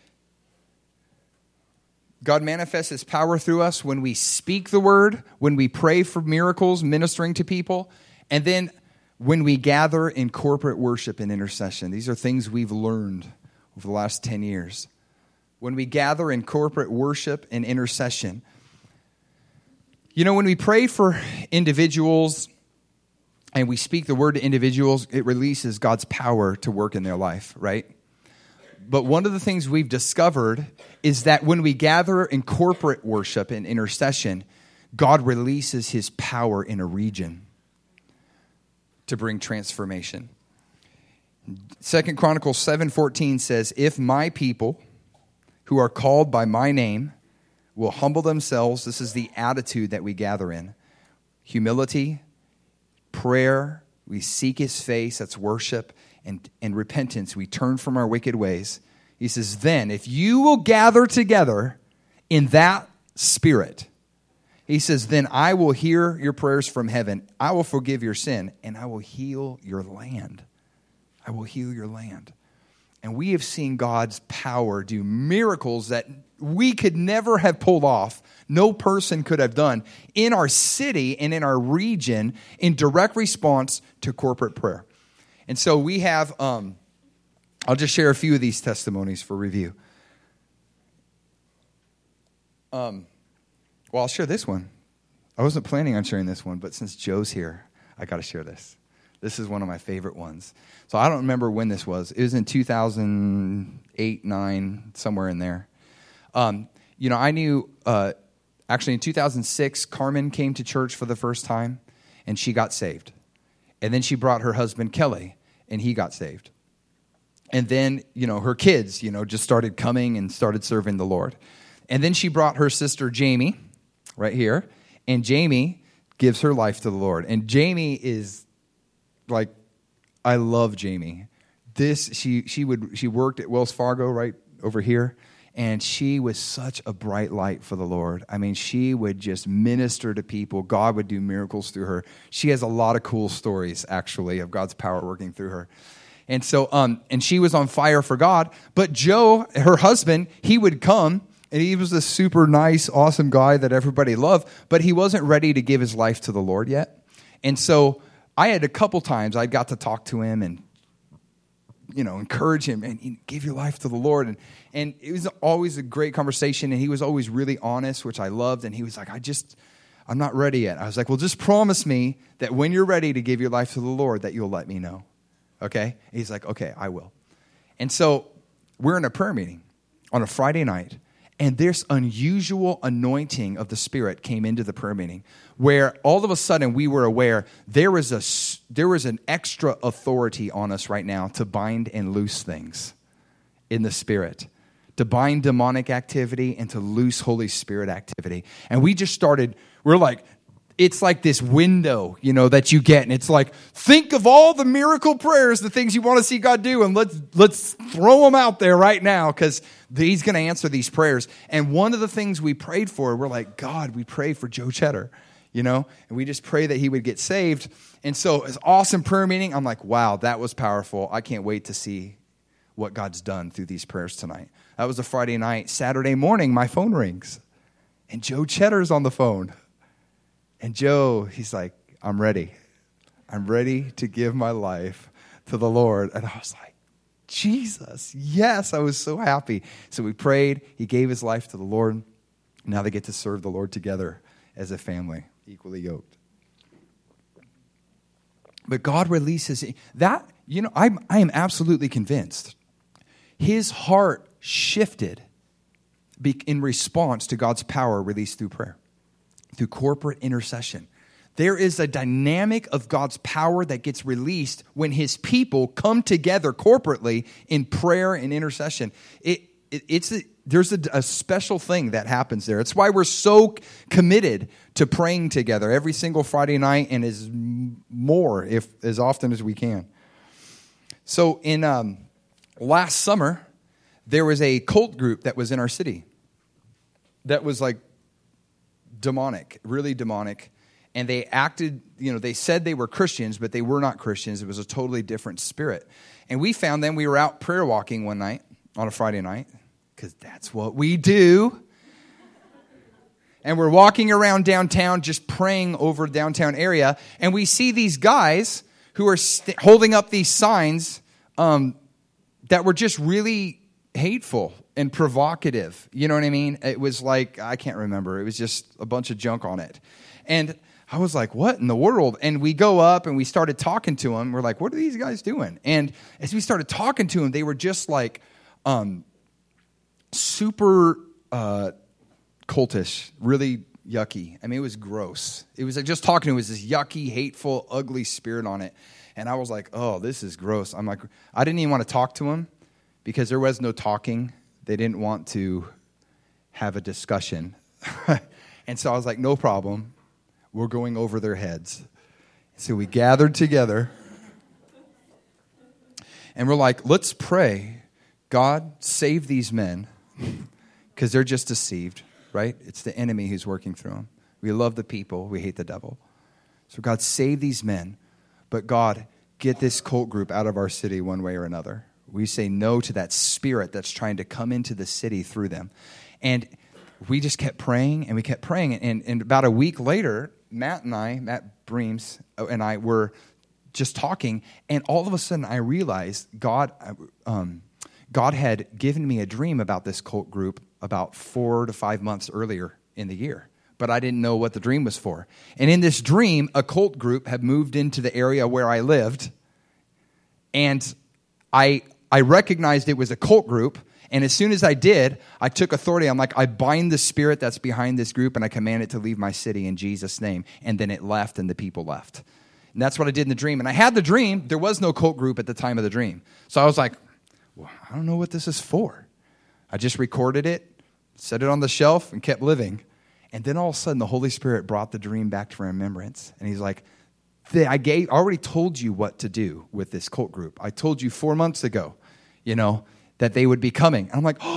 God manifests his power through us when we speak the word, when we pray for miracles, ministering to people, and then when we gather in corporate worship and intercession. These are things we've learned over the last 10 years. When we gather in corporate worship and intercession, when we pray for individuals and we speak the word to individuals, it releases God's power to work in their life, right? But one of the things we've discovered is that when we gather in corporate worship and intercession, God releases his power in a region to bring transformation. 2 Chronicles 7:14 says, if my people who are called by my name will humble themselves, this is the attitude that we gather in. Humility, prayer, we seek his face, that's worship, and repentance, we turn from our wicked ways. He says, then if you will gather together in that spirit, he says, then I will hear your prayers from heaven. I will forgive your sin, and I will heal your land. I will heal your land. And we have seen God's power do miracles that we could never have pulled off. No person could have done in our city and in our region in direct response to corporate prayer. And so we have, I'll just share a few of these testimonies for review. Well, I'll share this one. I wasn't planning on sharing this one, but since Joe's here, I got to share this. This is one of my favorite ones. So I don't remember when this was. It was in 2008, 9, somewhere in there. I knew, actually in 2006, Carmen came to church for the first time, and she got saved. And then she brought her husband, Kelly, and he got saved. And then, her kids, just started coming and started serving the Lord. And then she brought her sister, Jamie, right here. And Jamie gives her life to the Lord. And Jamie is like, I love Jamie. She worked at Wells Fargo right over here. And she was such a bright light for the Lord. I mean, she would just minister to people. God would do miracles through her. She has a lot of cool stories, actually, of God's power working through her. And so, and she was on fire for God. But Joe, her husband, he would come, and he was a super nice, awesome guy that everybody loved, but he wasn't ready to give his life to the Lord yet. And so I had a couple times I got to talk to him and, encourage him and give your life to the Lord. And it was always a great conversation, and he was always really honest, which I loved. And he was like, I'm not ready yet. I was like, well, just promise me that when you're ready to give your life to the Lord, that you'll let me know. Okay? And he's like, okay, I will. And so we're in a prayer meeting on a Friday night, and this unusual anointing of the Spirit came into the prayer meeting, where all of a sudden we were aware there was an extra authority on us right now to bind and loose things in the Spirit, to bind demonic activity and to loose Holy Spirit activity. And we just started, we're like, it's like this window, that you get. And it's like, think of all the miracle prayers, the things you want to see God do, and let's throw them out there right now, because he's going to answer these prayers. And one of the things we prayed for, we're like, God, we pray for Joe Cheddar, and we just pray that he would get saved. And so it's awesome prayer meeting. I'm like, wow, that was powerful. I can't wait to see what God's done through these prayers tonight. That was a Friday night. Saturday morning, my phone rings, and Joe Cheddar's on the phone. And Joe, he's like, I'm ready. I'm ready to give my life to the Lord. And I was like, Jesus, yes, I was so happy. So we prayed. He gave his life to the Lord. Now they get to serve the Lord together as a family, equally yoked. But God releases that, I am absolutely convinced his heart shifted in response to God's power released through prayer, through corporate intercession. There is a dynamic of God's power that gets released when his people come together corporately in prayer and intercession. There's a special thing that happens there. It's why we're so committed to praying together every single Friday night, and as often as we can. So in last summer, there was a cult group that was in our city that was like demonic, really demonic. And they acted, they said they were Christians, but they were not Christians. It was a totally different spirit. And we found them. We were out prayer walking one night on a Friday night, because that's what we do. And we're walking around downtown, just praying over the downtown area. And we see these guys who are holding up these signs that were just really hateful and provocative. You know what I mean? It was like, I can't remember. It was just a bunch of junk on it. And I was like, what in the world? And we go up and we started talking to them. We're like, what are these guys doing? And as we started talking to them, they were just like super cultish, really yucky. I mean, it was gross. It was like just talking to them, it was this yucky, hateful, ugly spirit on it. And I was like, oh, this is gross. I'm like, I didn't even want to talk to them because there was no talking. They didn't want to have a discussion. And so I was like, no problem. We're going over their heads. So we gathered together. And we're like, let's pray. God, save these men. Because they're just deceived, right? It's the enemy who's working through them. We love the people. We hate the devil. So God, save these men. But God, get this cult group out of our city one way or another. We say no to that spirit that's trying to come into the city through them. And we just kept praying, and we kept praying. And about a week later, Matt Breams and I were just talking, and all of a sudden I realized God had given me a dream about this cult group about 4 to 5 months earlier in the year. But I didn't know what the dream was for. And in this dream, a cult group had moved into the area where I lived, and I recognized it was a cult group. And as soon as I did, I took authority. I'm like, I bind the spirit that's behind this group, and I command it to leave my city in Jesus' name. And then it left, and the people left. And that's what I did in the dream. And I had the dream. There was no cult group at the time of the dream. So I was like, well, I don't know what this is for. I just recorded it, set it on the shelf, and kept living. And then all of a sudden, the Holy Spirit brought the dream back to remembrance. And he's like, I already told you what to do with this cult group. I told you 4 months ago, that they would be coming. And I'm like, oh,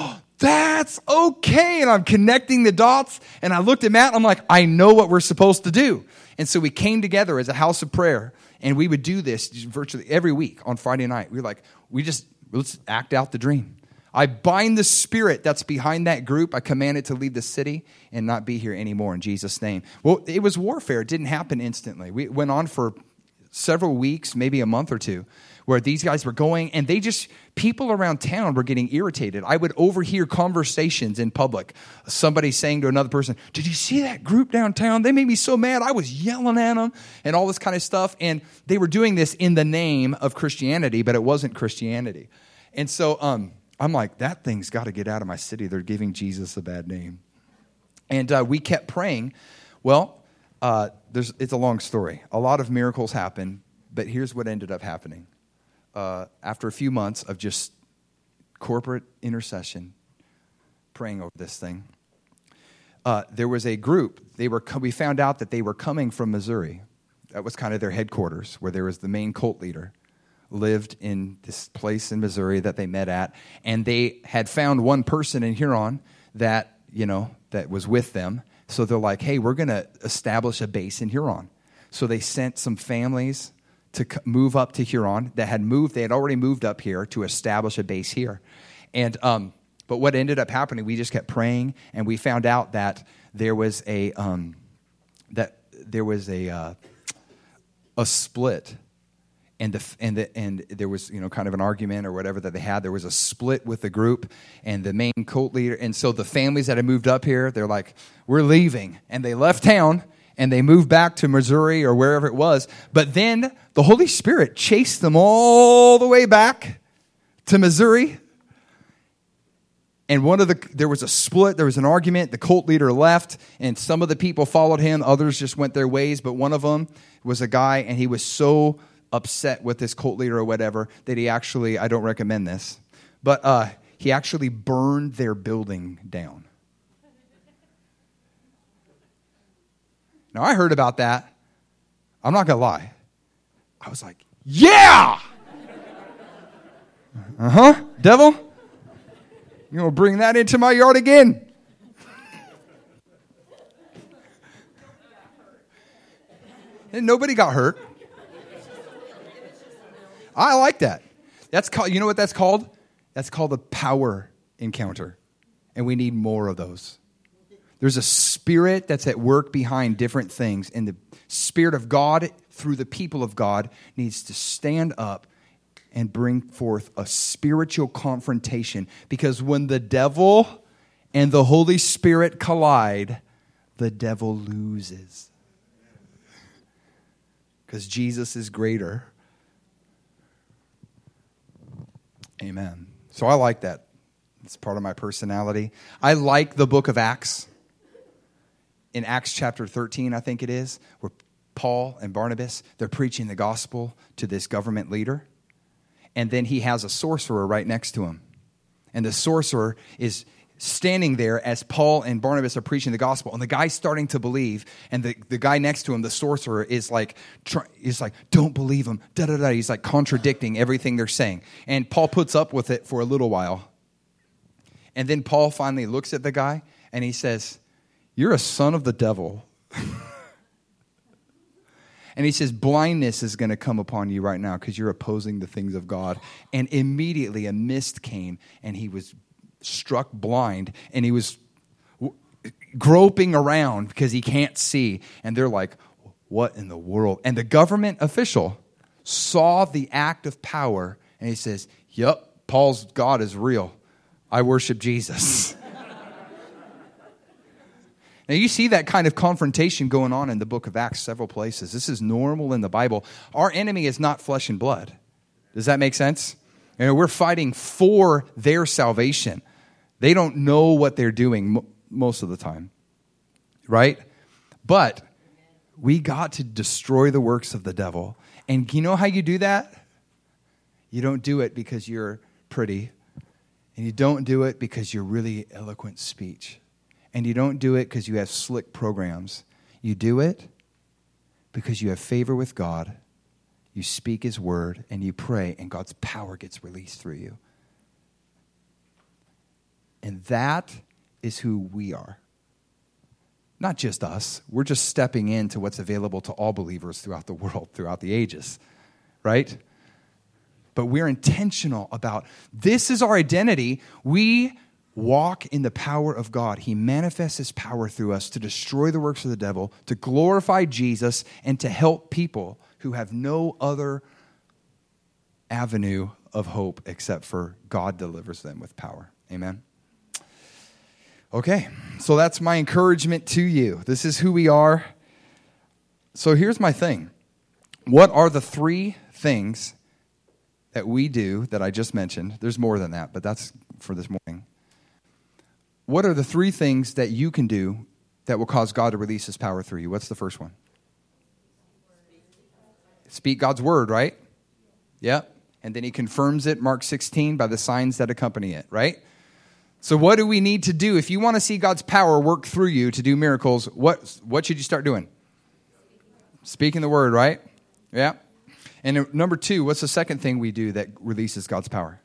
that's okay. And I'm connecting the dots. And I looked at Matt and I'm like, I know what we're supposed to do. And so we came together as a house of prayer. And we would do this virtually every week on Friday night. We were like, let's act out the dream. I bind the spirit that's behind that group. I command it to leave the city and not be here anymore in Jesus' name. Well, it was warfare. It didn't happen instantly. We went on for several weeks, maybe a month or two, where these guys were going, and people around town were getting irritated. I would overhear conversations in public. Somebody saying to another person, did you see that group downtown? They made me so mad. I was yelling at them and all this kind of stuff. And they were doing this in the name of Christianity, but it wasn't Christianity. And so I'm like, that thing's got to get out of my city. They're giving Jesus a bad name. And we kept praying. Well, it's a long story. A lot of miracles happened, but here's what ended up happening. After a few months of just corporate intercession, praying over this thing, there was a group. We found out that they were coming from Missouri. That was kind of their headquarters, where there was the main cult leader, lived in this place in Missouri that they met at, and they had found one person in Huron that was with them. So they're like, hey, we're going to establish a base in Huron. So they sent some families to move up to Huron that had moved. They had already moved up here to establish a base here. And but what ended up happening, we just kept praying, and we found out that there was a split. And there was kind of an argument or whatever that they had. There was a split with the group and the main cult leader. And so the families that had moved up here, they're like, we're leaving. And they left town and they moved back to Missouri or wherever it was. But then the Holy Spirit chased them all the way back to Missouri. And there was a split, there was an argument. The cult leader left, and some of the people followed him. Others just went their ways. But one of them was a guy, and he was so upset with this cult leader or whatever that he actually, I don't recommend this, but he actually burned their building down. Now, I heard about that. I'm not going to lie. I was like, yeah! Devil? You're going to bring that into my yard again? And nobody got hurt. I like that. That's called, you know what that's called? That's called a power encounter. And we need more of those. There's a spirit that's at work behind different things. And the Spirit of God, through the people of God, needs to stand up and bring forth a spiritual confrontation. Because when the devil and the Holy Spirit collide, the devil loses. Because Jesus is greater. Amen. So I like that. It's part of my personality. I like the book of Acts. In Acts chapter 13, I think it is, where Paul and Barnabas, they're preaching the gospel to this government leader. And then he has a sorcerer right next to him. And the sorcerer is standing there as Paul and Barnabas are preaching the gospel. And the guy's starting to believe. And the guy next to him, the sorcerer, is like, don't believe him. Da-da-da. He's like contradicting everything they're saying. And Paul puts up with it for a little while. And then Paul finally looks at the guy and he says, you're a son of the devil. And he says, blindness is going to come upon you right now because you're opposing the things of God. And immediately a mist came and he was struck blind, and he was groping around because he can't see. And they're like, what in the world? And the government official saw the act of power, and he says, yep, Paul's God is real. I worship Jesus. Now, you see that kind of confrontation going on in the book of Acts several places. This is normal in the Bible. Our enemy is not flesh and blood. Does that make sense? And we're fighting for their salvation. They don't know what they're doing most of the time, right? But we got to destroy the works of the devil. And you know how you do that? You don't do it because you're pretty. And you don't do it because you're really eloquent speech. And you don't do it because you have slick programs. You do it because you have favor with God. You speak His word and you pray, and God's power gets released through you. And That is who we are. Not just us. We're just stepping into what's available to all believers throughout the world, throughout the ages, right? But we're intentional about this is our identity. We walk in the power of God. He manifests his power through us to destroy the works of the devil, to glorify Jesus, and to help people who have no other avenue of hope except for God delivers them with power. Amen. Okay, so that's my encouragement to you. This is who we are. So here's my thing. What are the 3 things that we do that I just mentioned? There's more than that, but that's for this morning. What are the 3 things that you can do that will cause God to release his power through you? What's the first one? Speak God's word, right? Yeah. And then he confirms it, Mark 16, by the signs that accompany it, right? So what do we need to do? If you want to see God's power work through you to do miracles, what should you start doing? Speaking the word, right? Yeah. And number 2, what's the second thing we do that releases God's power?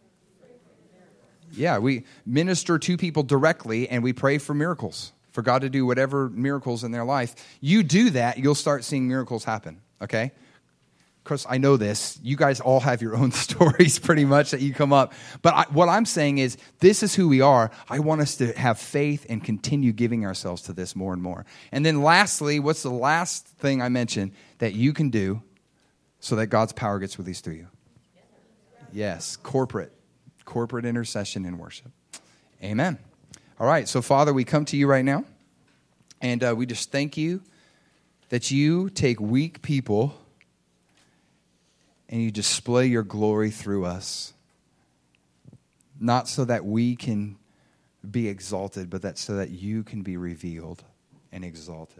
Yeah, we minister to people directly and we pray for miracles, for God to do whatever miracles in their life. You do that, you'll start seeing miracles happen, okay? Of course, I know this. You guys all have your own stories pretty much that you come up. But what I'm saying is this is who we are. I want us to have faith and continue giving ourselves to this more and more. And then lastly, what's the last thing I mentioned that you can do so that God's power gets released through you? Yes, corporate intercession and worship. Amen. All right, so Father, we come to you right now, and we just thank you that you take weak people and you display your glory through us, not so that we can be exalted, but that so that you can be revealed and exalted.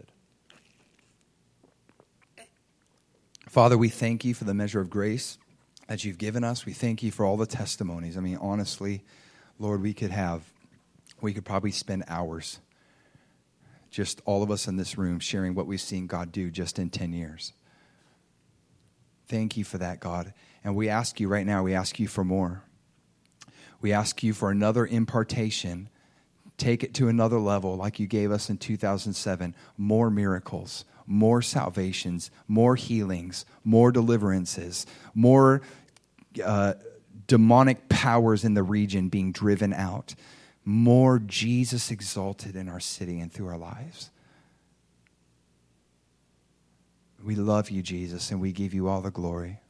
Father, we thank you for the measure of grace that you've given us. We thank you for all the testimonies. I mean, honestly, Lord, we could probably spend hours, just all of us in this room, sharing what we've seen God do just in 10 years. Thank you for that, God. And we ask you right now, we ask you for more. We ask you for another impartation. Take it to another level like you gave us in 2007. More miracles, more salvations, more healings, more deliverances, more demonic powers in the region being driven out. More Jesus exalted in our city and through our lives. We love you, Jesus, and we give you all the glory.